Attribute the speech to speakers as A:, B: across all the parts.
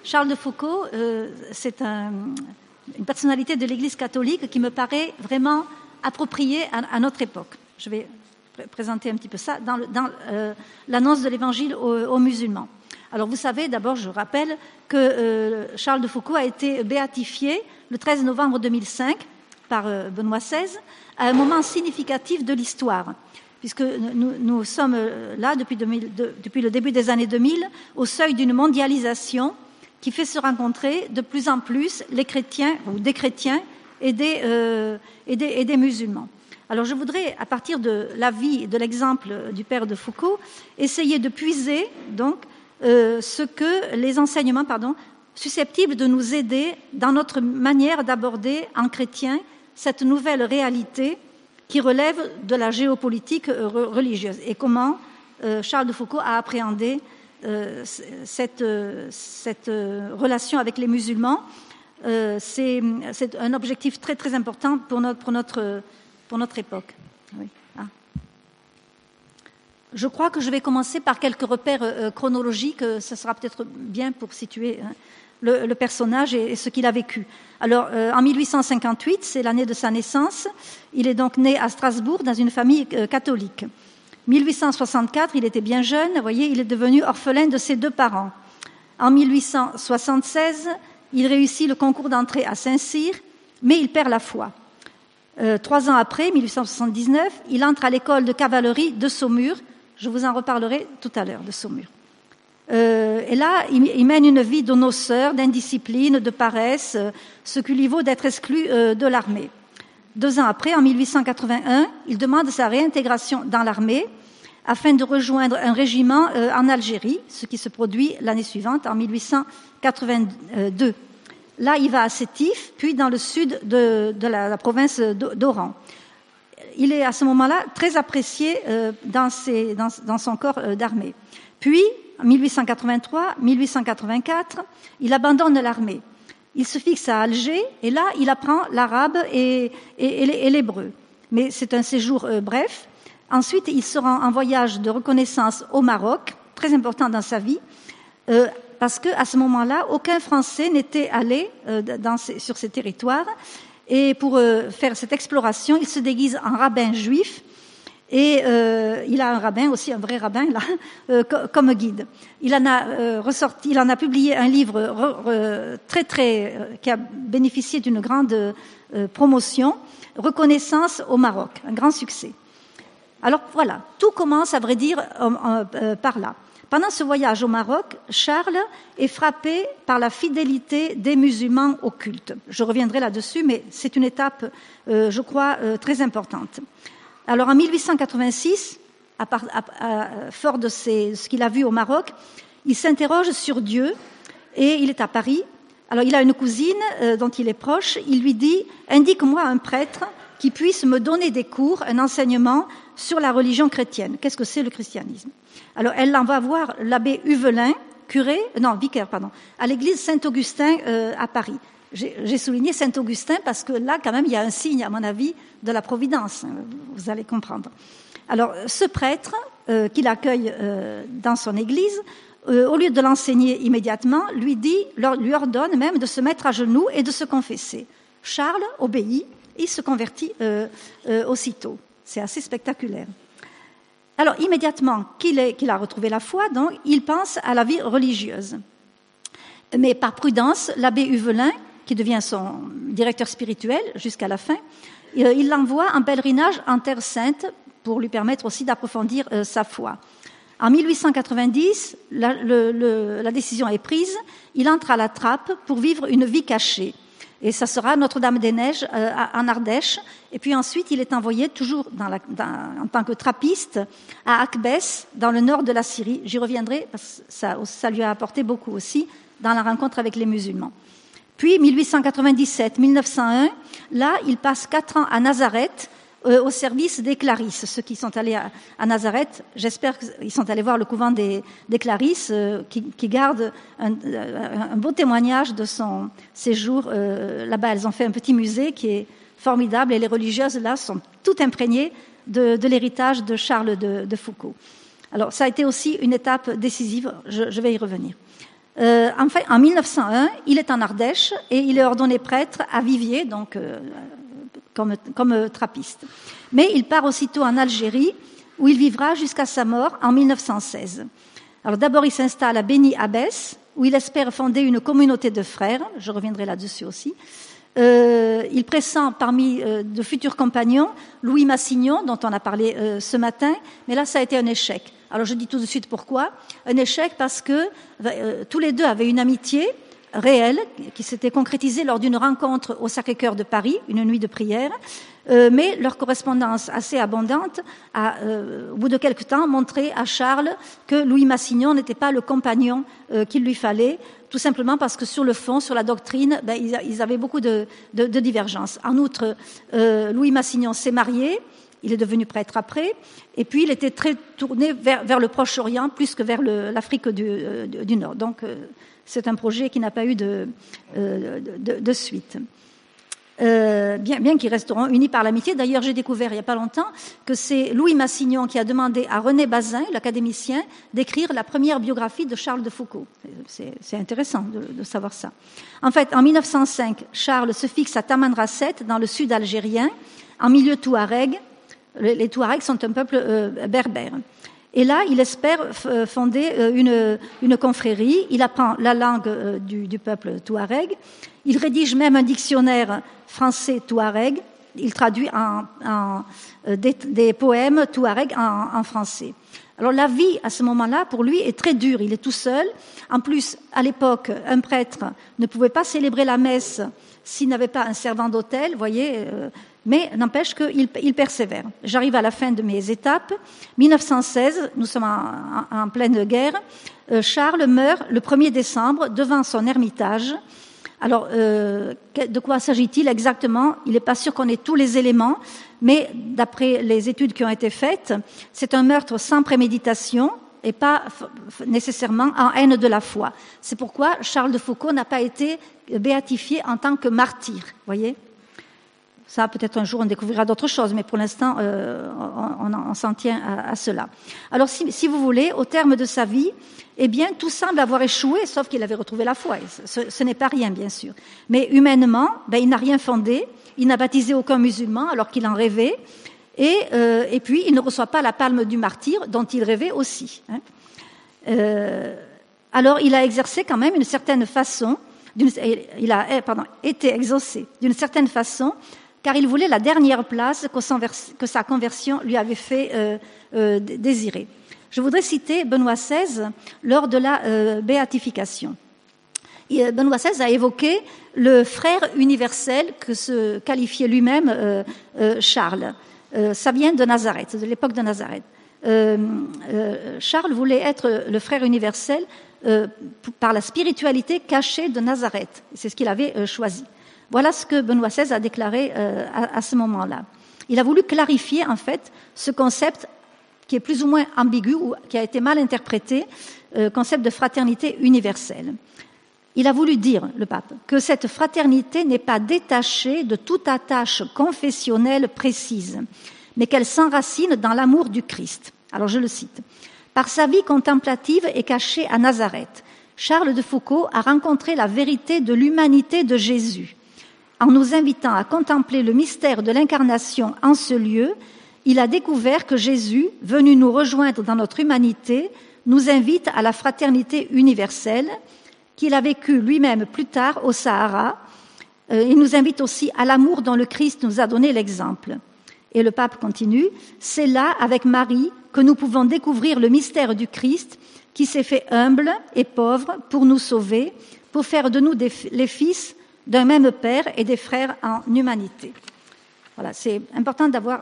A: Charles de Foucault, c'est une personnalité de l'Église catholique qui me paraît vraiment appropriée à notre époque. Je vais présenter un petit peu ça dans l'annonce de l'Évangile aux musulmans. Alors vous savez, d'abord je rappelle que Charles de Foucault a été béatifié le 13 novembre 2005 par Benoît XVI à un moment significatif de l'histoire, puisque nous sommes là depuis le début des années 2000 au seuil d'une mondialisation qui fait se rencontrer de plus en plus les chrétiens ou des chrétiens et des musulmans. Alors je voudrais, à partir de l'avis, de l'exemple du père de Foucault, essayer de puiser donc les enseignements susceptibles de nous aider dans notre manière d'aborder en chrétien cette nouvelle réalité qui relève de la géopolitique religieuse et comment Charles de Foucault a appréhendé cette relation avec les musulmans. C'est un objectif très très important pour notre époque. Oui. Je crois que je vais commencer par quelques repères chronologiques. Ça sera peut-être bien pour situer le personnage et ce qu'il a vécu. Alors, en 1858, c'est l'année de sa naissance. Il est donc né à Strasbourg dans une famille catholique. 1864, il était bien jeune. Vous voyez, il est devenu orphelin de ses deux parents. En 1876, il réussit le concours d'entrée à Saint-Cyr, mais il perd la foi. 3 ans après, 1879, il entre à l'école de cavalerie de Saumur. Je vous en reparlerai tout à l'heure de Saumur. Et là, il mène une vie de noceur, d'indiscipline, de paresse, ce qui lui vaut d'être exclu de l'armée. 2 ans après, en 1881, il demande sa réintégration dans l'armée afin de rejoindre un régiment en Algérie, ce qui se produit l'année suivante, en 1882. Là, il va à Sétif, puis dans le sud de la province d'Oran. Il est à ce moment-là très apprécié dans son corps d'armée. Puis, en 1883, 1884, il abandonne l'armée. Il se fixe à Alger et là, il apprend l'arabe et l'hébreu. Mais c'est un séjour bref. Ensuite, il se rend en voyage de reconnaissance au Maroc, très important dans sa vie, parce qu'à ce moment-là, aucun Français n'était allé sur ces territoires. Et pour faire cette exploration, il se déguise en rabbin juif et il a un rabbin, aussi un vrai rabbin, là, comme guide. Il en a publié un livre qui a bénéficié d'une grande promotion, Reconnaissance au Maroc, un grand succès. Alors voilà, tout commence, à vrai dire, par là. Pendant ce voyage au Maroc, Charles est frappé par la fidélité des musulmans au culte. Je reviendrai là-dessus, mais c'est une étape, je crois, très importante. Alors en 1886, fort de ce qu'il a vu au Maroc, il s'interroge sur Dieu et il est à Paris. Alors il a une cousine dont il est proche. Il lui dit « Indique-moi un prêtre qui puisse me donner des cours, un enseignement sur la religion chrétienne. Qu'est-ce que c'est le christianisme ?» Alors elle l'envoie voir l'abbé Huvelin, vicaire, à l'église Saint-Augustin à Paris. J'ai souligné Saint-Augustin parce que là, quand même, il y a un signe, à mon avis, de la providence. Vous allez comprendre. Alors, ce prêtre qu'il accueille dans son église, au lieu de l'enseigner immédiatement, lui ordonne même de se mettre à genoux et de se confesser. Charles obéit, il se convertit aussitôt. C'est assez spectaculaire. Alors, immédiatement qu'il a retrouvé la foi, donc, il pense à la vie religieuse. Mais par prudence, l'abbé Huvelin, qui devient son directeur spirituel jusqu'à la fin, il l'envoie en pèlerinage en Terre Sainte pour lui permettre aussi d'approfondir sa foi. En 1890, la décision est prise, il entre à la Trappe pour vivre une vie cachée. Et ça sera Notre-Dame-des-Neiges en Ardèche. Et puis ensuite, il est envoyé toujours en tant que trappiste à Akbès, dans le nord de la Syrie. J'y reviendrai parce que ça lui a apporté beaucoup aussi dans la rencontre avec les musulmans. Puis 1897-1901, là, il passe 4 ans à Nazareth au service des Clarisses. Ceux qui sont allés à Nazareth, j'espère qu'ils sont allés voir le couvent des Clarisses qui gardent un beau témoignage de son séjour là-bas. Elles ont fait un petit musée qui est formidable et les religieuses là sont toutes imprégnées de l'héritage de Charles de Foucault. Alors ça a été aussi une étape décisive, je vais y revenir. Enfin, en 1901, il est en Ardèche et il est ordonné prêtre à Viviers, donc comme trappiste. Mais il part aussitôt en Algérie, où il vivra jusqu'à sa mort en 1916. Alors d'abord, il s'installe à Beni Abbès, où il espère fonder une communauté de frères. Je reviendrai là-dessus aussi. Il pressent parmi de futurs compagnons Louis Massignon, dont on a parlé ce matin, mais là, ça a été un échec. Alors je dis tout de suite pourquoi. Un échec parce que tous les deux avaient une amitié réelle qui s'était concrétisée lors d'une rencontre au Sacré-Cœur de Paris, une nuit de prière, mais leur correspondance assez abondante a, au bout de quelque temps, montré à Charles que Louis Massignon n'était pas le compagnon qu'il lui fallait, tout simplement parce que sur le fond, sur la doctrine, ils avaient beaucoup de divergences. En outre, Louis Massignon s'est marié, il est devenu prêtre après, et puis il était très tourné vers le Proche-Orient plus que vers l'Afrique du Nord. Donc, c'est un projet qui n'a pas eu de suite. Bien qu'ils resteront unis par l'amitié. D'ailleurs, j'ai découvert il n'y a pas longtemps que c'est Louis Massignon qui a demandé à René Bazin, l'académicien, d'écrire la première biographie de Charles de Foucauld. C'est intéressant de savoir ça. En fait, en 1905, Charles se fixe à Tamanrasset, dans le sud algérien, en milieu touareg. Les Touaregs sont un peuple berbère. Et là, il espère fonder une confrérie. Il apprend la langue du peuple touareg. Il rédige même un dictionnaire français touareg. Il traduit des poèmes touareg en français. Alors la vie, à ce moment-là, pour lui, est très dure. Il est tout seul. En plus, à l'époque, un prêtre ne pouvait pas célébrer la messe s'il n'avait pas un servant d'autel, vous voyez, mais n'empêche qu'il persévère. J'arrive à la fin de mes étapes. 1916, nous sommes en pleine guerre. Charles meurt le 1er décembre devant son ermitage. Alors, de quoi s'agit-il exactement? Il n'est pas sûr qu'on ait tous les éléments, mais d'après les études qui ont été faites, c'est un meurtre sans préméditation et pas nécessairement en haine de la foi. C'est pourquoi Charles de Foucauld n'a pas été béatifié en tant que martyr, voyez. Ça, peut-être un jour, on découvrira d'autres choses, mais pour l'instant, on s'en tient à cela. Alors, si vous voulez, au terme de sa vie, eh bien, tout semble avoir échoué, sauf qu'il avait retrouvé la foi. Ce n'est pas rien, bien sûr. Mais humainement, il n'a rien fondé, il n'a baptisé aucun musulman, alors qu'il en rêvait, et puis, il ne reçoit pas la palme du martyr, dont il rêvait aussi. Alors, il a exercé quand même une certaine façon, il a été exaucé d'une certaine façon, car il voulait la dernière place que sa conversion lui avait fait désirer. Je voudrais citer Benoît XVI lors de la béatification. Benoît XVI a évoqué le frère universel que se qualifiait lui-même Charles. Ça vient de Nazareth, de l'époque de Nazareth. Charles voulait être le frère universel par la spiritualité cachée de Nazareth. C'est ce qu'il avait choisi. Voilà ce que Benoît XVI a déclaré à ce moment-là. Il a voulu clarifier, en fait, ce concept qui est plus ou moins ambigu ou qui a été mal interprété, concept de fraternité universelle. Il a voulu dire, le pape, que cette fraternité n'est pas détachée de toute attache confessionnelle précise, mais qu'elle s'enracine dans l'amour du Christ. Alors je le cite. Par sa vie contemplative et cachée à Nazareth, Charles de Foucauld a rencontré la vérité de l'humanité de Jésus. En nous invitant à contempler le mystère de l'incarnation en ce lieu, il a découvert que Jésus, venu nous rejoindre dans notre humanité, nous invite à la fraternité universelle, qu'il a vécue lui-même plus tard au Sahara. Il nous invite aussi à l'amour dont le Christ nous a donné l'exemple. Et le pape continue, c'est là, avec Marie, que nous pouvons découvrir le mystère du Christ qui s'est fait humble et pauvre pour nous sauver, pour faire de nous les fils d'un même Père et des frères en humanité. Voilà, c'est important d'être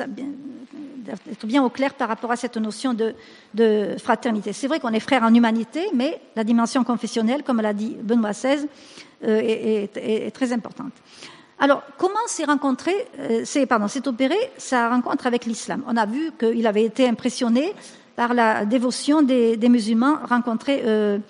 A: bien au clair par rapport à cette notion de fraternité. C'est vrai qu'on est frères en humanité, mais la dimension confessionnelle, comme l'a dit Benoît XVI, est très importante. Alors, comment s'est opéré sa rencontre avec l'islam? On a vu qu'il avait été impressionné par la dévotion des musulmans rencontrés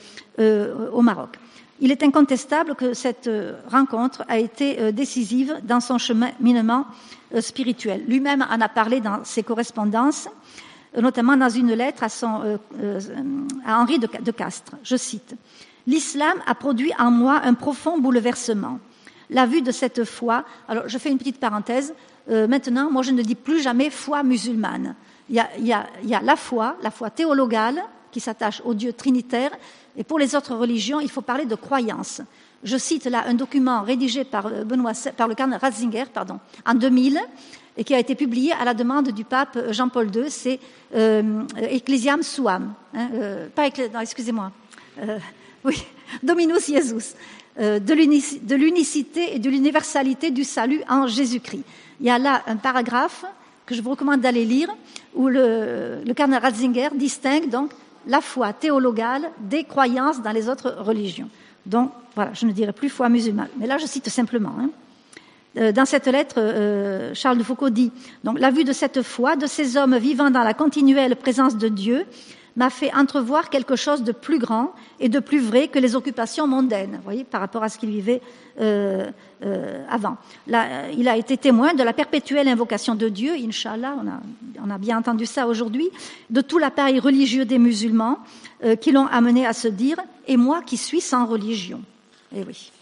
A: au Maroc. Il est incontestable que cette rencontre a été décisive dans son cheminement spirituel. Lui-même en a parlé dans ses correspondances, notamment dans une lettre à Henri de Castres. Je cite. L'islam a produit en moi un profond bouleversement. La vue de cette foi, alors je fais une petite parenthèse, maintenant, moi je ne dis plus jamais foi musulmane. Il y a la foi théologale, qui s'attache au Dieu trinitaire, et pour les autres religions, il faut parler de croyance. Je cite là un document rédigé par le cardinal Ratzinger, en 2000, et qui a été publié à la demande du pape Jean-Paul II, c'est Ecclesiam Suam, Dominus Jesus, de l'unicité et de l'universalité du salut en Jésus-Christ. Il y a là un paragraphe que je vous recommande d'aller lire, où le cardinal Ratzinger distingue donc la foi théologale des croyances dans les autres religions. Donc, voilà, je ne dirai plus foi musulmane. Mais là, je cite simplement. Dans cette lettre, Charles de Foucauld dit donc, « La vue de cette foi, de ces hommes vivant dans la continuelle présence de Dieu, m'a fait entrevoir quelque chose de plus grand et de plus vrai que les occupations mondaines, vous voyez, par rapport à ce qu'il vivait avant. Là, il a été témoin de la perpétuelle invocation de Dieu, Inch'Allah, on a bien entendu ça aujourd'hui, de tout l'appareil religieux des musulmans qui l'ont amené à se dire « Et moi qui suis sans religion ». Eh oui.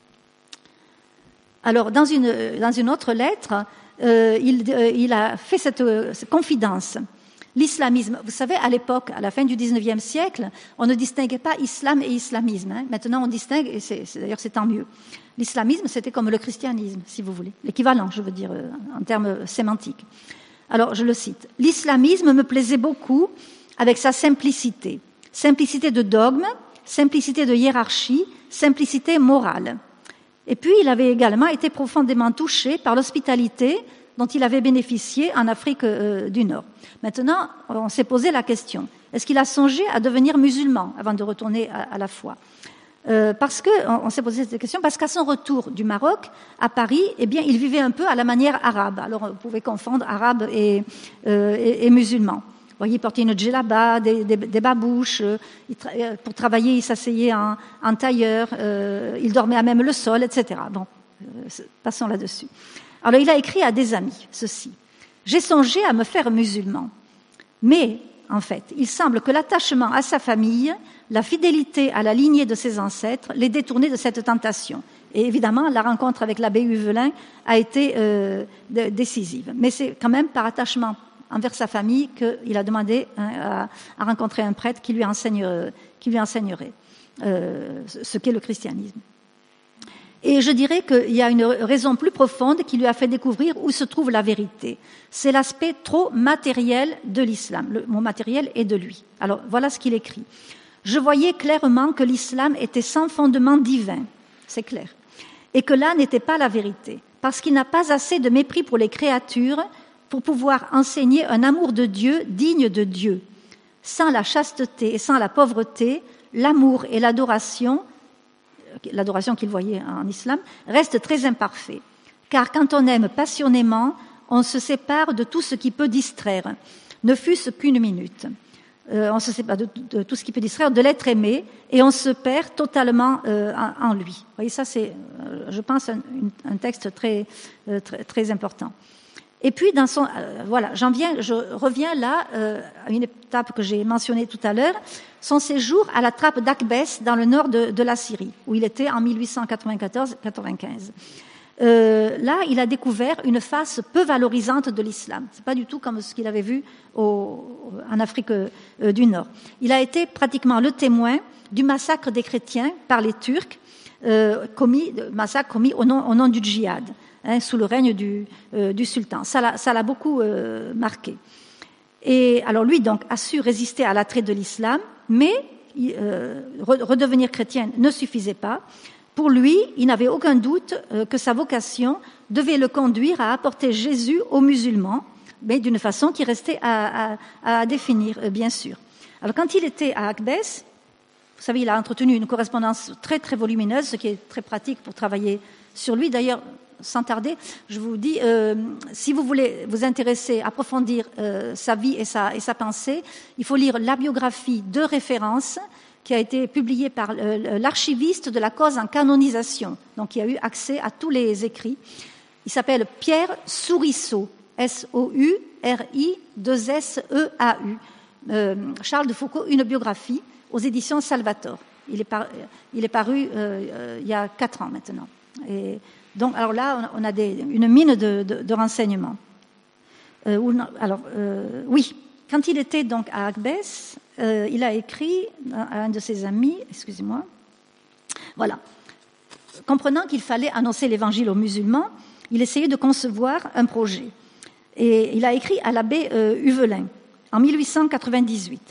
A: Alors, dans une autre lettre, il a fait cette confidence. L'islamisme, vous savez, à l'époque, à la fin du XIXe siècle, on ne distinguait pas islam et islamisme. Maintenant, on distingue, et d'ailleurs c'est tant mieux. L'islamisme, c'était comme le christianisme, si vous voulez, l'équivalent, je veux dire, en termes sémantiques. Alors, je le cite. « L'islamisme me plaisait beaucoup avec sa simplicité. Simplicité de dogme, simplicité de hiérarchie, simplicité morale. » Et puis, il avait également été profondément touché par l'hospitalité dont il avait bénéficié en Afrique du Nord. Maintenant, on s'est posé la question, est-ce qu'il a songé à devenir musulman avant de retourner à la foi ? Parce que, on s'est posé cette question, parce qu'à son retour du Maroc, à Paris, eh bien, il vivait un peu à la manière arabe. Alors, on pouvait confondre arabe et musulman. Vous voyez, il portait une djellaba, des babouches. Pour travailler, il s'asseyait en tailleur. Il dormait à même le sol, etc. Bon, passons là-dessus. Alors, il a écrit à des amis ceci. « J'ai songé à me faire musulman. Mais, en fait, il semble que l'attachement à sa famille, la fidélité à la lignée de ses ancêtres, l'ait détourné de cette tentation. Et évidemment, la rencontre avec l'abbé Huvelin a été décisive. Mais c'est quand même par attachement envers sa famille qu'il a demandé à rencontrer un prêtre qui lui enseignerait ce qu'est le christianisme. Et je dirais qu'il y a une raison plus profonde qui lui a fait découvrir où se trouve la vérité. C'est l'aspect trop matériel de l'islam. Le mot matériel est de lui. Alors, voilà ce qu'il écrit. « Je voyais clairement que l'islam était sans fondement divin. » C'est clair. « Et que là n'était pas la vérité. Parce qu'il n'a pas assez de mépris pour les créatures pour pouvoir enseigner un amour de Dieu digne de Dieu. Sans la chasteté et sans la pauvreté, l'amour et l'adoration qu'il voyait en islam, reste très imparfait. Car quand on aime passionnément, on se sépare de tout ce qui peut distraire, ne fût-ce qu'une minute. On se sépare de tout ce qui peut distraire, de l'être aimé, et on se perd totalement en lui. Vous voyez, ça c'est, je pense, un texte très, très, très important. Et puis, je reviens là à une étape que j'ai mentionnée tout à l'heure, son séjour à la trappe d'Akbès dans le nord de la Syrie, où il était en 1894-95. Là, il a découvert une face peu valorisante de l'islam. C'est pas du tout comme ce qu'il avait vu en Afrique du Nord. Il a été pratiquement le témoin du massacre des chrétiens par les Turcs, massacre commis au nom du djihad. Sous le règne du sultan. Ça l'a beaucoup marqué. Et alors lui, donc, a su résister à l'attrait de l'islam, mais redevenir chrétien ne suffisait pas. Pour lui, il n'avait aucun doute que sa vocation devait le conduire à apporter Jésus aux musulmans, mais d'une façon qui restait à définir, bien sûr. Alors quand il était à Akbès, vous savez, il a entretenu une correspondance très, très volumineuse, ce qui est très pratique pour travailler sur lui. D'ailleurs, sans tarder, je vous dis, si vous voulez vous intéresser, approfondir sa vie et sa pensée, il faut lire la biographie de référence qui a été publiée par l'archiviste de la cause en canonisation, donc qui a eu accès à tous les écrits. Il s'appelle Pierre Souriceau, S-O-U-R-I-2-S-E-A-U. Charles de Foucauld, une biographie aux éditions Salvator. Il est paru il y a 4 ans maintenant. Et donc, alors là, on a une mine de renseignements. Oui, quand il était donc à Agbès, il a écrit à un de ses amis, excusez-moi, voilà. Comprenant qu'il fallait annoncer l'évangile aux musulmans, il essayait de concevoir un projet. Et il a écrit à l'abbé Huvelin en 1898.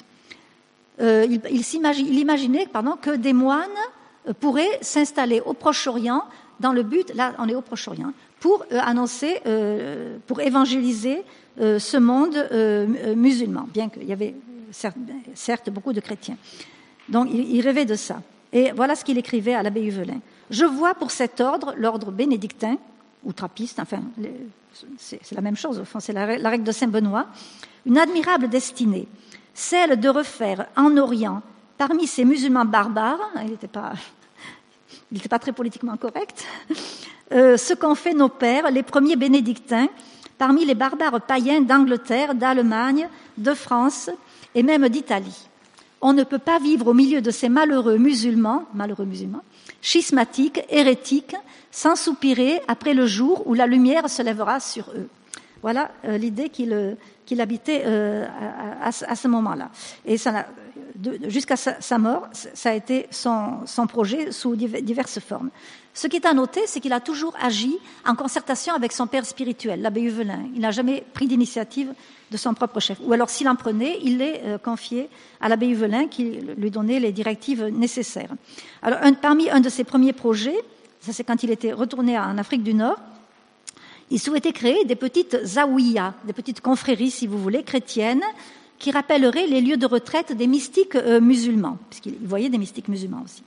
A: Il imaginait que des moines pourraient s'installer au Proche-Orient dans le but, là on est au Proche-Orient, pour annoncer, pour évangéliser ce monde musulman, bien qu'il y avait certes beaucoup de chrétiens. Donc il rêvait de ça. Et voilà ce qu'il écrivait à l'abbé Huvelin. « Je vois pour cet ordre, l'ordre bénédictin, ou trappiste, enfin, c'est la même chose, au fond, c'est la règle de Saint-Benoît, une admirable destinée, celle de refaire en Orient, parmi ces musulmans barbares, il n'était pas très politiquement correct, ce qu'ont fait nos pères, les premiers bénédictins, parmi les barbares païens d'Angleterre, d'Allemagne, de France et même d'Italie. On ne peut pas vivre au milieu de ces malheureux musulmans, schismatiques, hérétiques, sans soupirer après le jour où la lumière se lèvera sur eux. » Voilà l'idée qu'il habitait à ce moment-là. Et jusqu'à sa mort, ça a été son projet sous diverses formes. Ce qui est à noter, c'est qu'il a toujours agi en concertation avec son père spirituel, l'abbé Huvelin. Il n'a jamais pris d'initiative de son propre chef. Ou alors, s'il en prenait, il les confiait à l'abbé Huvelin qui lui donnait les directives nécessaires. Alors, parmi un de ses premiers projets, ça c'est quand il était retourné en Afrique du Nord, il souhaitait créer des petites zaouïas, des petites confréries, si vous voulez, chrétiennes, qui rappelleraient les lieux de retraite des mystiques musulmans, puisqu'il voyait des mystiques musulmans aussi.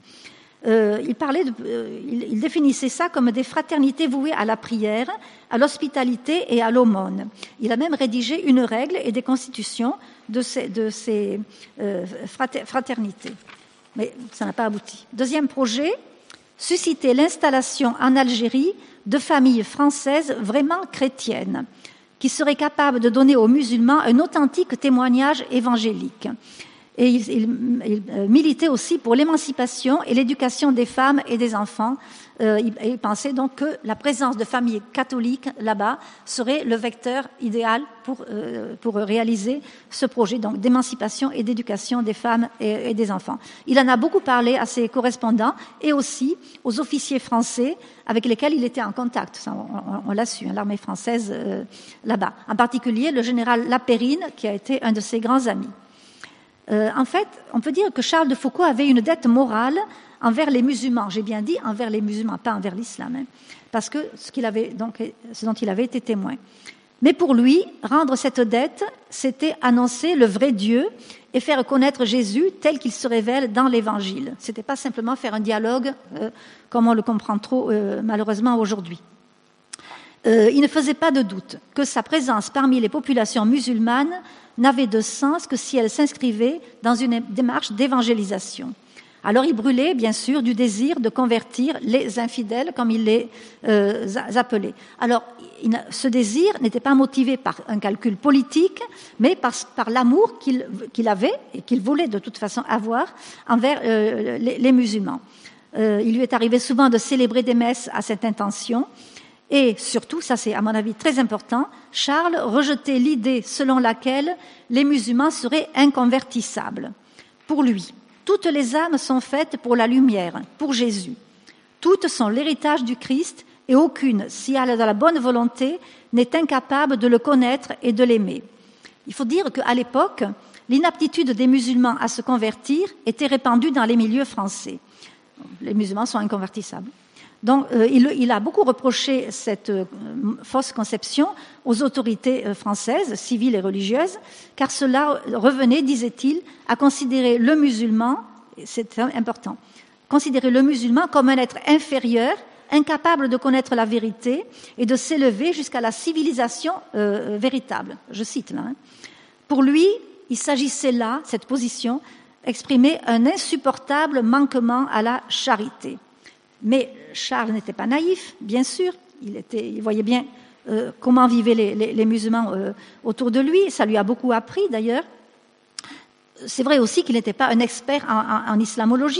A: Il définissait ça comme des fraternités vouées à la prière, à l'hospitalité et à l'aumône. Il a même rédigé une règle et des constitutions de ces fraternités. Mais ça n'a pas abouti. Deuxième projet, susciter l'installation en Algérie de familles françaises vraiment chrétiennes, qui seraient capables de donner aux musulmans un authentique témoignage évangélique. Et il militait aussi pour l'émancipation et l'éducation des femmes et des enfants. Il pensait donc que la présence de familles catholiques là-bas serait le vecteur idéal pour réaliser ce projet donc d'émancipation et d'éducation des femmes et des enfants. Il en a beaucoup parlé à ses correspondants et aussi aux officiers français avec lesquels il était en contact. Ça, on l'a su, l'armée française là-bas. En particulier le général Lapérine, qui a été un de ses grands amis. En fait, on peut dire que Charles de Foucauld avait une dette morale envers les musulmans. J'ai bien dit envers les musulmans, pas envers l'islam, parce que ce dont il avait été témoin. Mais pour lui, rendre cette dette, c'était annoncer le vrai Dieu et faire connaître Jésus tel qu'il se révèle dans l'Évangile. C'était pas simplement faire un dialogue comme on le comprend trop malheureusement aujourd'hui. Il ne faisait pas de doute que sa présence parmi les populations musulmanes n'avait de sens que si elle s'inscrivait dans une démarche d'évangélisation. Alors il brûlait, bien sûr, du désir de convertir les infidèles, comme il les appelait. Alors, ce désir n'était pas motivé par un calcul politique, mais par l'amour qu'il avait et qu'il voulait de toute façon avoir envers les musulmans. Il lui est arrivé souvent de célébrer des messes à cette intention. Et surtout, ça c'est à mon avis très important, Charles rejetait l'idée selon laquelle les musulmans seraient inconvertissables. Pour lui, toutes les âmes sont faites pour la lumière, pour Jésus. Toutes sont l'héritage du Christ et aucune, si elle a de la bonne volonté, n'est incapable de le connaître et de l'aimer. Il faut dire qu'à l'époque, l'inaptitude des musulmans à se convertir était répandue dans les milieux français. Les musulmans sont inconvertissables. Donc, il a beaucoup reproché cette fausse conception aux autorités françaises, civiles et religieuses, car cela revenait, disait-il, à considérer le musulman, c'est important, considérer le musulman comme un être inférieur, incapable de connaître la vérité et de s'élever jusqu'à la civilisation véritable. Je cite là. Pour lui, il s'agissait là, cette position, exprimer un insupportable manquement à la charité. Mais Charles n'était pas naïf, bien sûr. Il voyait bien comment vivaient les musulmans autour de lui. Ça lui a beaucoup appris, d'ailleurs. C'est vrai aussi qu'il n'était pas un expert en islamologie.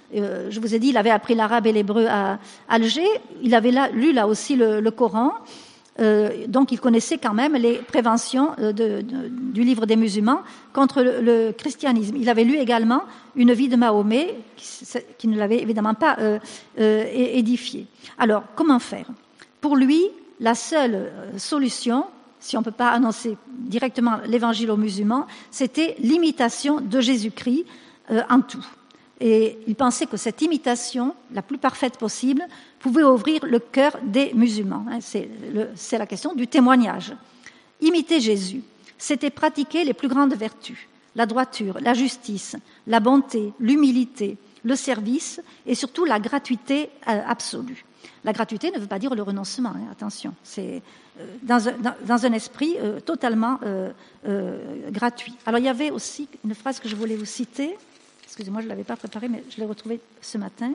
A: Je vous ai dit, il avait appris l'arabe et l'hébreu à Alger. Il avait lu là aussi le Coran. Donc, il connaissait quand même les préventions du livre des musulmans contre le christianisme. Il avait lu également une vie de Mahomet qui ne l'avait évidemment pas édifié. Alors, comment faire? Pour lui, la seule solution, si on ne peut pas annoncer directement l'évangile aux musulmans, c'était l'imitation de Jésus-Christ en tout. Et il pensait que cette imitation, la plus parfaite possible, pouvait ouvrir le cœur des musulmans. C'est la question du témoignage. Imiter Jésus, c'était pratiquer les plus grandes vertus, la droiture, la justice, la bonté, l'humilité, le service et surtout la gratuité absolue. La gratuité ne veut pas dire le renoncement, attention, c'est dans un esprit totalement gratuit. Alors il y avait aussi une phrase que je voulais vous citer. Excusez-moi, je ne l'avais pas préparée, mais je l'ai retrouvée ce matin.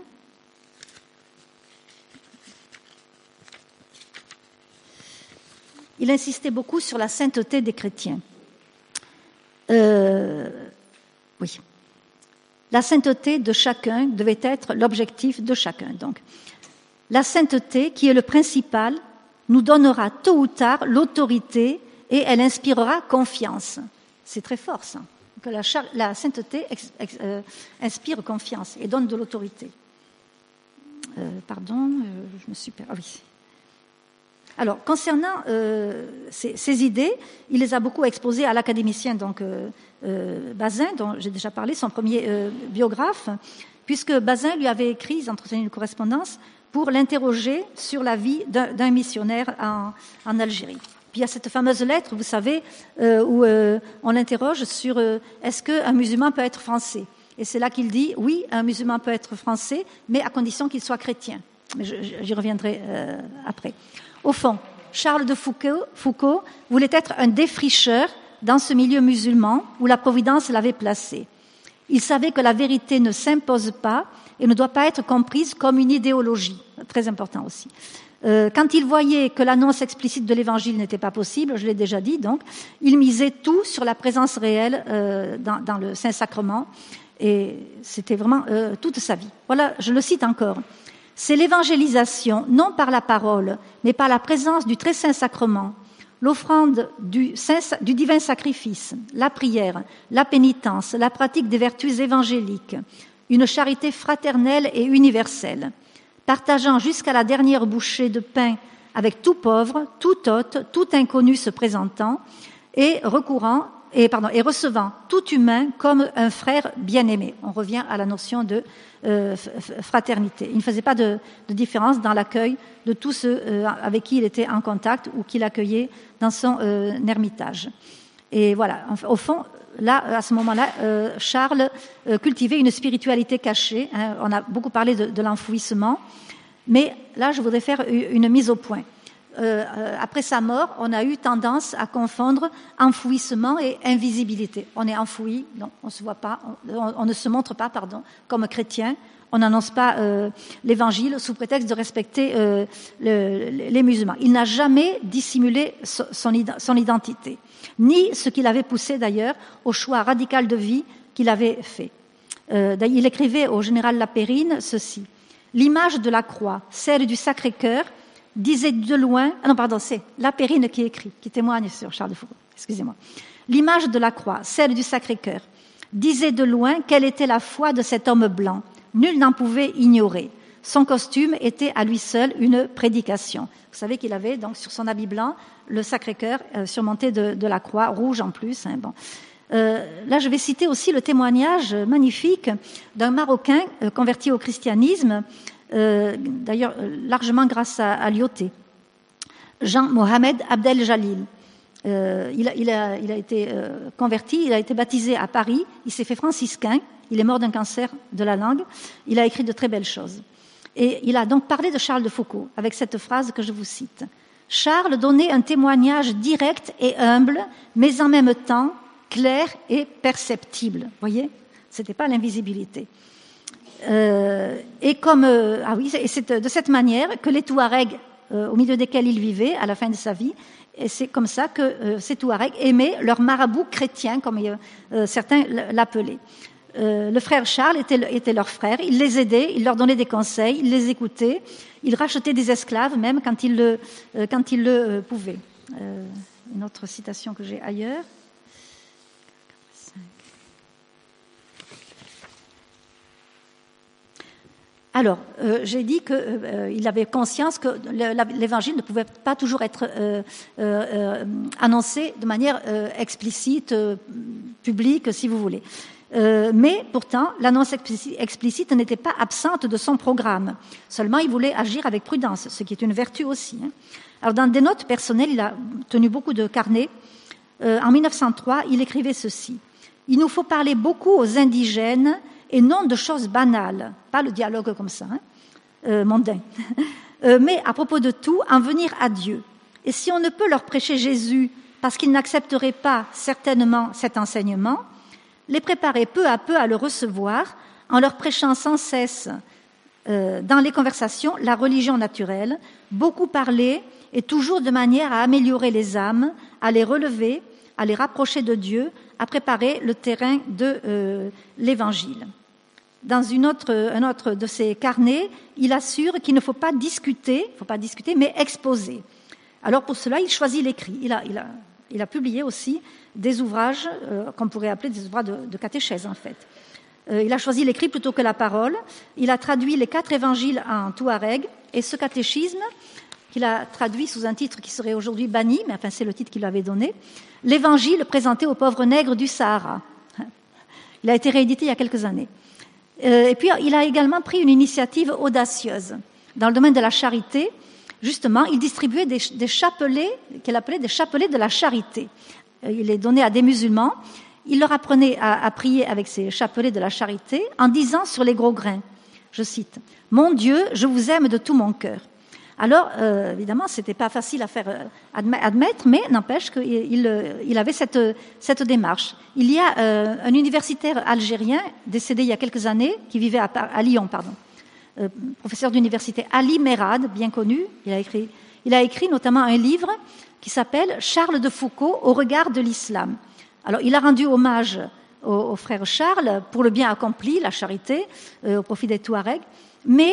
A: Il insistait beaucoup sur la sainteté des chrétiens. Oui. La sainteté de chacun devait être l'objectif de chacun. Donc, la sainteté, qui est le principal, nous donnera tôt ou tard l'autorité et elle inspirera confiance. C'est très fort, ça. Que la sainteté inspire confiance et donne de l'autorité. Je me suis perdue. Ah oui. Alors, concernant ces idées, il les a beaucoup exposées à l'académicien Bazin, dont j'ai déjà parlé, son premier biographe, puisque Bazin lui avait écrit, ils entretenaient une correspondance, pour l'interroger sur la vie d'un missionnaire en Algérie. Puis il y a cette fameuse lettre, vous savez, où on l'interroge sur est-ce qu'un musulman peut être français? Et c'est là qu'il dit, oui, un musulman peut être français, mais à condition qu'il soit chrétien. Mais j'y reviendrai après. Au fond, Charles de Foucault voulait être un défricheur dans ce milieu musulman où la Providence l'avait placé. Il savait que la vérité ne s'impose pas et ne doit pas être comprise comme une idéologie. Très important aussi. Quand il voyait que l'annonce explicite de l'Évangile n'était pas possible, je l'ai déjà dit, donc, il misait tout sur la présence réelle dans le Saint-Sacrement, et c'était vraiment toute sa vie. Voilà, je le cite encore. C'est l'évangélisation, non par la parole, mais par la présence du très Saint-Sacrement, l'offrande du divin sacrifice, la prière, la pénitence, la pratique des vertus évangéliques, une charité fraternelle et universelle, partageant jusqu'à la dernière bouchée de pain avec tout pauvre, tout hôte, tout inconnu se présentant, et recevant tout humain comme un frère bien-aimé. On revient à la notion de fraternité. Il ne faisait pas de différence dans l'accueil de tous ceux avec qui il était en contact ou qu'il accueillait dans son ermitage. Et voilà, au fond, là, à ce moment-là, Charles cultivait une spiritualité cachée. On a beaucoup parlé de l'enfouissement, mais là, je voudrais faire une mise au point. Après sa mort, on a eu tendance à confondre enfouissement et invisibilité. On est enfoui, donc on se voit pas, on ne se montre pas, comme chrétien. On n'annonce pas l'Évangile sous prétexte de respecter les musulmans. Il n'a jamais dissimulé son identité, ni ce qui l'avait poussé d'ailleurs au choix radical de vie qu'il avait fait. Il écrivait au général Lapérine ceci: l'image de la croix, celle du Sacré-Cœur, disait de loin, c'est Lapérine qui écrit, qui témoigne sur Charles de Foucault, excusez-moi. L'image de la croix, celle du Sacré-Cœur, disait de loin quelle était la foi de cet homme blanc. Nul n'en pouvait ignorer. Son costume était à lui seul une prédication. Vous savez qu'il avait donc sur son habit blanc le Sacré-Cœur surmonté de la croix, rouge en plus. Là, je vais citer aussi le témoignage magnifique d'un Marocain converti au christianisme, d'ailleurs largement grâce à Lyoté, Jean-Mohamed Abdel Jalil. Il a été converti, il a été baptisé à Paris, il s'est fait franciscain, il est mort d'un cancer de la langue, il a écrit de très belles choses. Et il a donc parlé de Charles de Foucault avec cette phrase que je vous cite. Charles donnait un témoignage direct et humble, mais en même temps clair et perceptible. Vous voyez, c'était pas l'invisibilité. Et c'est de cette manière que les Touaregs, au milieu desquels il vivait à la fin de sa vie, et c'est comme ça que ces Touaregs aimaient leur marabout chrétien, comme certains l'appelaient. Le frère Charles était leur frère, il les aidait, il leur donnait des conseils, il les écoutait, il rachetait des esclaves même quand il le pouvait. Une autre citation que j'ai ailleurs. Alors, j'ai dit qu'il avait conscience que l'évangile ne pouvait pas toujours être annoncé de manière explicite, publique, si vous voulez. Mais pourtant, l'annonce explicite n'était pas absente de son programme. Seulement, il voulait agir avec prudence, ce qui est une vertu aussi. Alors, dans des notes personnelles, il a tenu beaucoup de carnets. En 1903, il écrivait ceci. « Il nous faut parler beaucoup aux indigènes et non de choses banales, pas le dialogue comme ça, mondain, mais à propos de tout, en venir à Dieu. Et si on ne peut leur prêcher Jésus parce qu'ils n'accepteraient pas certainement cet enseignement, les préparer peu à peu à le recevoir en leur prêchant sans cesse dans les conversations la religion naturelle, beaucoup parler et toujours de manière à améliorer les âmes, à les relever, à les rapprocher de Dieu, à préparer le terrain de l'Évangile. » Dans un autre de ses carnets, il assure qu'il ne faut pas discuter, mais exposer. Alors pour cela, il choisit l'écrit. Il a publié aussi des ouvrages qu'on pourrait appeler des ouvrages de catéchèse en fait. Il a choisi l'écrit plutôt que la parole. Il a traduit les 4 évangiles en touareg et ce catéchisme qu'il a traduit sous un titre qui serait aujourd'hui banni, mais enfin c'est le titre qu'il avait donné, l'Évangile présenté aux pauvres nègres du Sahara. Il a été réédité il y a quelques années. Et puis il a également pris une initiative audacieuse. Dans le domaine de la charité, justement, il distribuait des chapelets qu'il appelait des chapelets de la charité. Il les donnait à des musulmans. Il leur apprenait à prier avec ces chapelets de la charité en disant sur les gros grains, je cite, « Mon Dieu, je vous aime de tout mon cœur ». Alors, évidemment, c'était pas facile à faire admettre, mais n'empêche qu'il avait cette démarche. Il y a un universitaire algérien décédé il y a quelques années, qui vivait à Lyon, professeur d'université, Ali Merad, bien connu. Il a écrit notamment un livre qui s'appelle Charles de Foucault au regard de l'islam. Alors, il a rendu hommage au frère Charles pour le bien accompli, la charité, au profit des Touaregs. Mais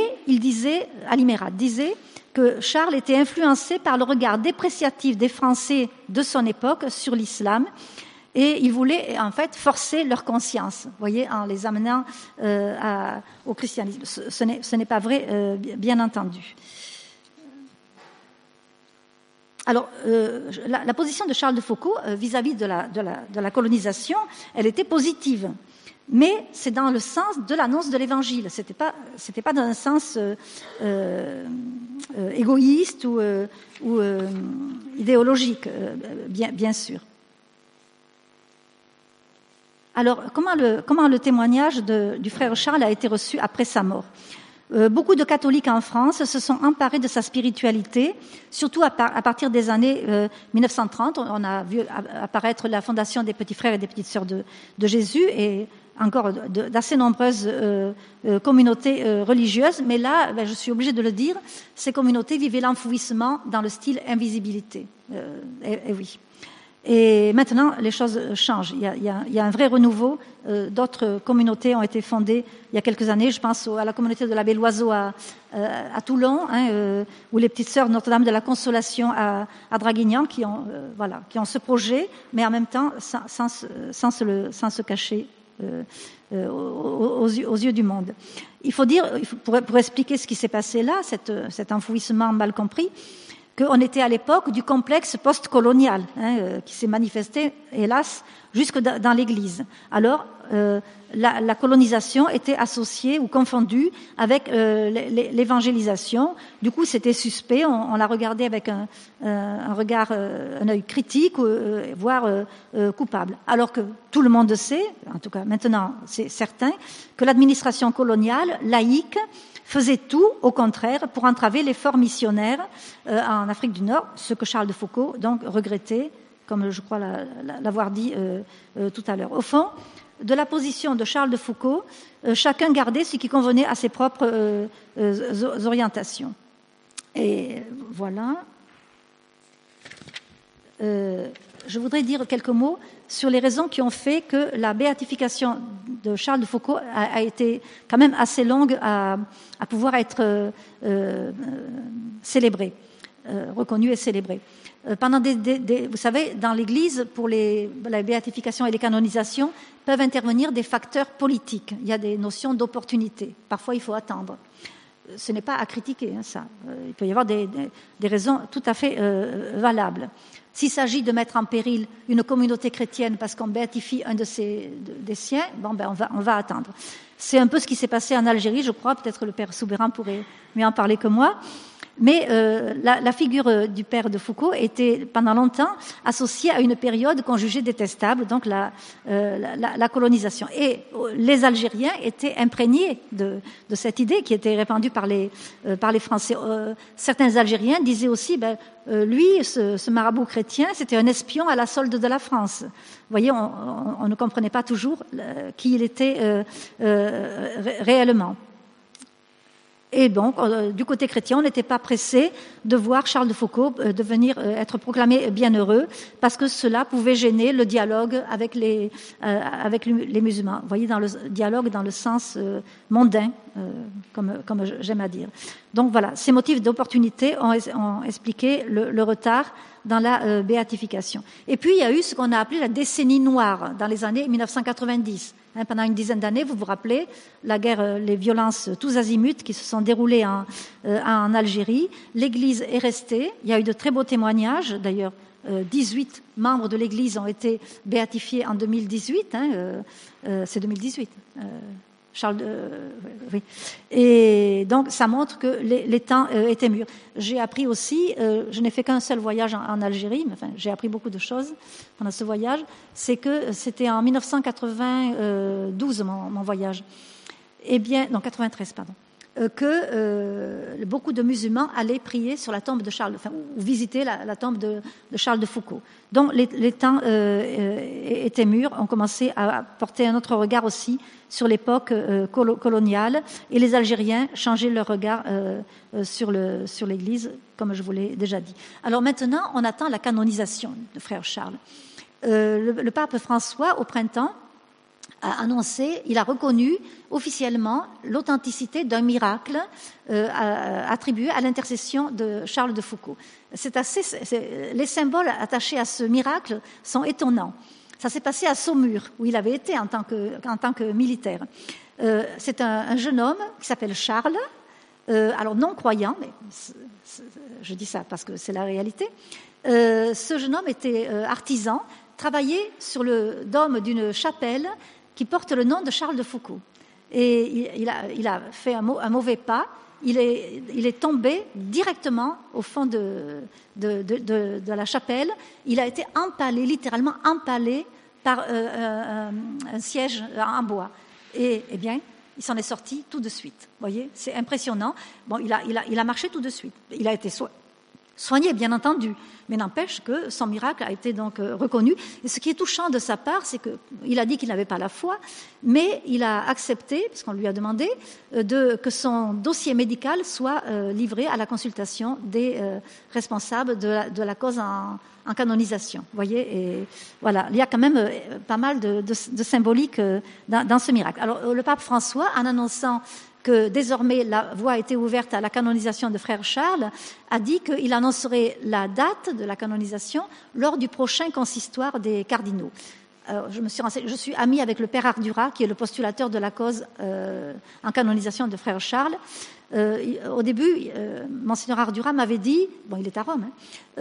A: Ali Merad disait que Charles était influencé par le regard dépréciatif des Français de son époque sur l'islam et il voulait en fait forcer leur conscience, vous voyez, en les amenant au christianisme. Ce n'est pas vrai, bien entendu. Alors, la position de Charles de Foucault vis-à-vis de la colonisation, elle était positive. Mais c'est dans le sens de l'annonce de l'Évangile. C'était pas dans un sens égoïste ou idéologique, bien sûr. Alors, comment le témoignage du frère Charles a été reçu après sa mort? Beaucoup de catholiques en France se sont emparés de sa spiritualité, surtout à partir des années 1930. On a vu apparaître la Fondation des Petits Frères et des Petites Sœurs de Jésus et encore d'assez nombreuses communautés religieuses. Mais là, je suis obligée de le dire, ces communautés vivaient l'enfouissement dans le style invisibilité. Et oui. Et maintenant, les choses changent. Il y a un vrai renouveau. D'autres communautés ont été fondées il y a quelques années. Je pense à la communauté de l'abbé Loiseau à Toulon, ou les petites sœurs Notre-Dame de la Consolation à Draguignan, qui ont ce projet, mais en même temps sans se cacher aux yeux du monde. Il faut dire, pour expliquer ce qui s'est passé là, cet enfouissement mal compris, qu'on était à l'époque du complexe post-colonial, qui s'est manifesté, hélas, jusque dans l'Église. Alors, la colonisation était associée ou confondue avec l'évangélisation. Du coup, c'était suspect. On la regardait avec un œil critique, voire coupable. Alors que tout le monde sait, en tout cas maintenant c'est certain, que l'administration coloniale, laïque, faisait tout, au contraire, pour entraver l'effort missionnaire en Afrique du Nord, ce que Charles de Foucault donc regrettait, comme je crois l'avoir dit tout à l'heure. Au fond, de la position de Charles de Foucault, chacun gardait ce qui convenait à ses propres orientations. Et voilà. je voudrais dire quelques mots sur les raisons qui ont fait que la béatification de Charles de Foucault a été quand même assez longue à pouvoir être célébrée, reconnue et célébrée. Pendant vous savez, dans l'Église, pour la béatification et les canonisations, peuvent intervenir des facteurs politiques. Il y a des notions d'opportunité. Parfois, il faut attendre. Ce n'est pas à critiquer, hein, ça. Il peut y avoir des raisons tout à fait valables. S'il s'agit de mettre en péril une communauté chrétienne parce qu'on béatifie un des siens, on va attendre. C'est un peu ce qui s'est passé en Algérie, je crois. Peut-être le père Soubeyran pourrait mieux en parler que moi. Mais la figure du père de Foucault était pendant longtemps associée à une période qu'on jugeait détestable, donc la colonisation. Et les Algériens étaient imprégnés de cette idée qui était répandue par les Français. Certains Algériens disaient aussi, lui, ce marabout chrétien, c'était un espion à la solde de la France. Vous voyez, on ne comprenait pas toujours qui il était réellement. Et donc, du côté chrétien, on n'était pas pressé de voir Charles de Foucault être proclamé bienheureux, parce que cela pouvait gêner le dialogue avec les musulmans. Vous voyez, dans le dialogue dans le sens mondain, comme j'aime à dire. Donc voilà, ces motifs d'opportunité ont expliqué le retard dans la béatification. Et puis, il y a eu ce qu'on a appelé la décennie noire, dans les années 1990. Pendant une dizaine d'années, vous vous rappelez, la guerre, les violences tous azimuts qui se sont déroulées en Algérie. L'Église est restée. Il y a eu de très beaux témoignages. D'ailleurs, 18 membres de l'Église ont été béatifiés en 2018. C'est 2018. Oui. Et donc, ça montre que les temps étaient mûrs. J'ai appris aussi, je n'ai fait qu'un seul voyage en Algérie, mais enfin, j'ai appris beaucoup de choses pendant ce voyage. C'est que c'était en 1992 mon voyage. Eh bien, non, 93, pardon. Que beaucoup de musulmans allaient prier sur la tombe de Charles, ou visiter la tombe de Charles de Foucault. Donc les temps étaient mûrs, on commençait à porter un autre regard aussi sur l'époque coloniale, et les Algériens changeaient leur regard sur l'Église, comme je vous l'ai déjà dit. Alors maintenant, on attend la canonisation de frère Charles. Le pape François, au printemps, a annoncé, il a reconnu officiellement l'authenticité d'un miracle attribué à l'intercession de Charles de Foucault. Les symboles attachés à ce miracle sont étonnants. Ça s'est passé à Saumur, où il avait été en tant que militaire. C'est un jeune homme qui s'appelle Charles, alors non croyant, mais je dis ça parce que c'est la réalité. Ce jeune homme était artisan, travaillait sur le dôme d'une chapelle qui porte le nom de Charles de Foucault. Et il a fait un mauvais pas. Il est tombé directement au fond de la chapelle. Il a été empalé, littéralement empalé par un siège en bois. Et eh bien, il s'en est sorti tout de suite. Vous voyez, c'est impressionnant. Bon, il a marché tout de suite. Il a été soigné, bien entendu, mais n'empêche que son miracle a été donc reconnu. Et ce qui est touchant de sa part, c'est qu'il a dit qu'il n'avait pas la foi, mais il a accepté, puisqu'on lui a demandé, que son dossier médical soit livré à la consultation des responsables de la cause en canonisation. Vous voyez, et voilà, il y a quand même pas mal de symbolique dans ce miracle. Alors, le pape François, en annonçant que désormais la voie a été ouverte à la canonisation de frère Charles, a dit qu'il annoncerait la date de la canonisation lors du prochain consistoire des cardinaux. Alors, je suis amie avec le père Ardura, qui est le postulateur de la cause en canonisation de frère Charles. Au début, Monseigneur Ardura m'avait dit, bon, il est à Rome,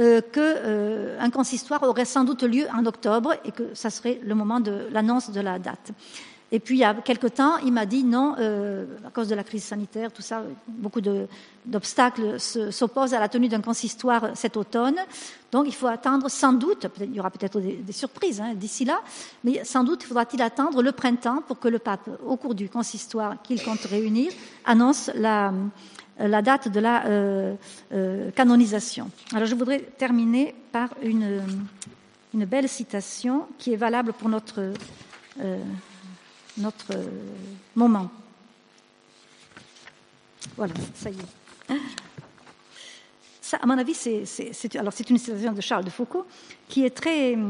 A: qu'un consistoire aurait sans doute lieu en octobre et que ça serait le moment de l'annonce de la date. Et puis, il y a quelque temps, il m'a dit non, à cause de la crise sanitaire, tout ça, beaucoup d'obstacles s'opposent à la tenue d'un consistoire cet automne. Donc, il faut attendre sans doute, il y aura peut-être des surprises d'ici là, mais sans doute faudra-t-il attendre le printemps pour que le pape, au cours du consistoire qu'il compte réunir, annonce la date de la canonisation. Alors, je voudrais terminer par une belle citation qui est valable pour notre moment. Voilà, ça y est. Ça, à mon avis, c'est une citation de Charles de Foucault qui est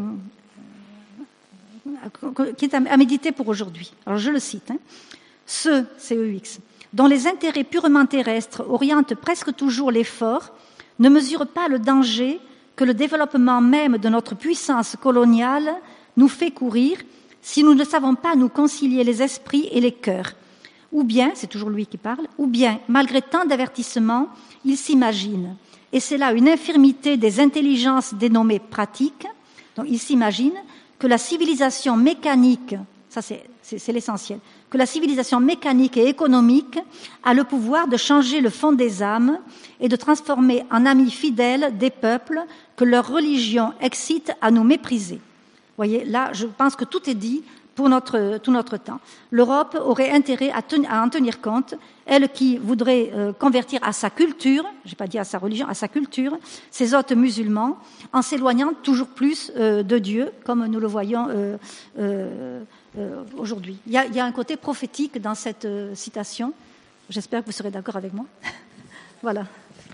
A: qui est à méditer pour aujourd'hui. Alors je le cite. Ceux, CEX, dont les intérêts purement terrestres orientent presque toujours l'effort, ne mesurent pas le danger que le développement même de notre puissance coloniale nous fait courir si nous ne savons pas nous concilier les esprits et les cœurs. Ou bien, c'est toujours lui qui parle, ou bien, malgré tant d'avertissements, ils s'imaginent, et c'est là une infirmité des intelligences dénommées pratiques, donc ils s'imaginent que la civilisation mécanique, ça c'est l'essentiel, que la civilisation mécanique et économique a le pouvoir de changer le fond des âmes et de transformer en amis fidèles des peuples que leur religion excite à nous mépriser. Vous voyez, là, je pense que tout est dit pour tout notre temps. L'Europe aurait intérêt à en tenir compte, elle qui voudrait convertir à sa culture, je n'ai pas dit à sa religion, à sa culture, ses hôtes musulmans, en s'éloignant toujours plus de Dieu, comme nous le voyons aujourd'hui. Il y a un côté prophétique dans cette citation. J'espère que vous serez d'accord avec moi. Voilà.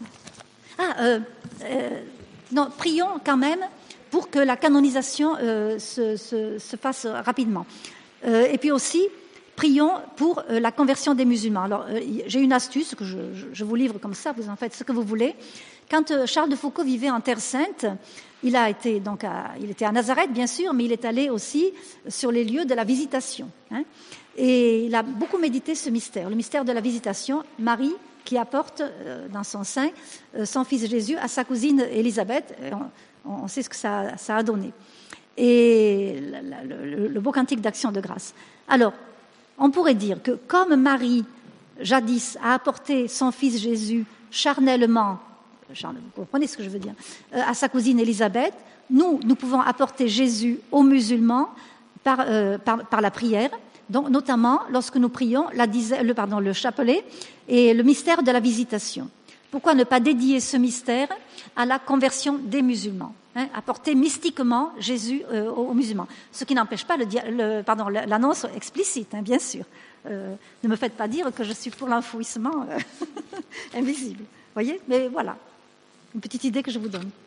A: Non, prions quand même pour que la canonisation se fasse rapidement. Et puis aussi, prions pour la conversion des musulmans. Alors, j'ai une astuce que je vous livre comme ça, vous en faites ce que vous voulez. Quand Charles de Foucault vivait en Terre Sainte, il était à Nazareth, bien sûr, mais il est allé aussi sur les lieux de la visitation. Et il a beaucoup médité ce mystère, le mystère de la visitation. Marie, qui apporte dans son sein son fils Jésus à sa cousine Élisabeth. On sait ce que ça a donné. Et le beau cantique d'action de grâce. Alors, on pourrait dire que comme Marie, jadis, a apporté son fils Jésus charnellement, vous comprenez ce que je veux dire, à sa cousine Élisabeth, nous pouvons apporter Jésus aux musulmans par la prière, donc notamment lorsque nous prions le chapelet et le mystère de la visitation. Pourquoi ne pas dédier ce mystère à la conversion des musulmans, apporter mystiquement Jésus aux musulmans, ce qui n'empêche pas l'annonce explicite, bien sûr. Ne me faites pas dire que je suis pour l'enfouissement invisible. Voyez, mais voilà, une petite idée que je vous donne.